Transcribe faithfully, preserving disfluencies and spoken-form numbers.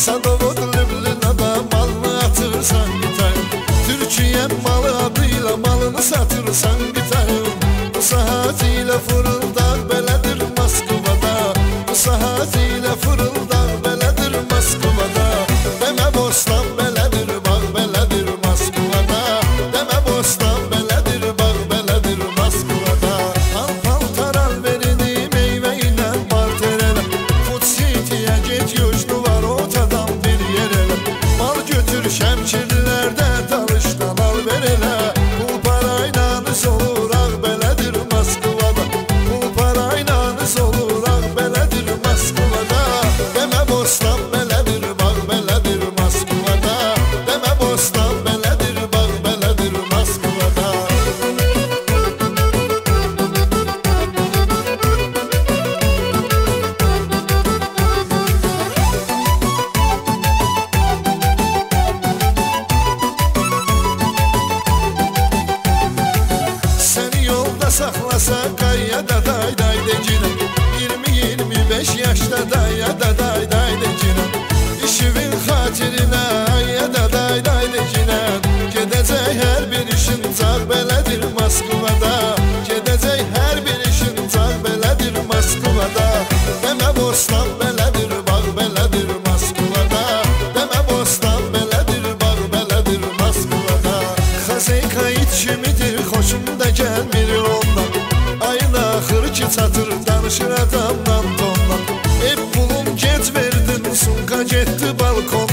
Sadovod Lübnana malını atırsan bitayım. Türkiye malı adıyla malını satırsan bitayım. Bu saat ile fırıldak belədir Moskvada. Bu saat ile fırıldak belədir Moskvada. Demə bostan belədir bağ belədir Moskvada. Demə bostan belədir bağ belədir Moskvada. Al paltaral verini meyve ilə barter elə. Food City'ye get yojnu var ortadan bir yer elə. Mal götür şəmkirlərdə dalışdan al ver elə. Pul parayla nız olur ağ belədir Moskvada. Pul parayla nız olur ağ belədir Moskvada. Demə bostan belədir bağ belədir Moskvada. Demə bostan belədir bağ belədir Moskvada. Səni yolda saxlasa qayyada day day decinəm. iyirmi iyirmi beş yaşda dayada day day decinəm. İşimin xatirinə ayyada day day decinəm. Gedəcək hər bir işin çağ belədir Moskvada. Gedəcək hər bir işin çağ belədir Moskvada. Demə bostan belədir bağ belədir Moskvada. Demə bostan belədir bağ belədir Moskvada. Xazeyka içimidir xoşum da gəlmir ondan. Ayın axırı ki çatır danışır adamdan tondan. Ev pulum get verdin sumka getdi balkon.